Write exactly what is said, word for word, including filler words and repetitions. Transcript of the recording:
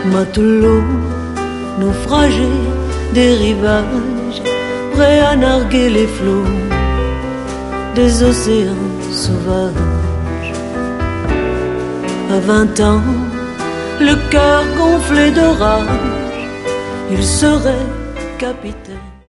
Matelot, naufragé des rivages, prêt à narguer les flots des océans sauvages. À vingt ans, le cœur gonflé de rage, il serait capitaine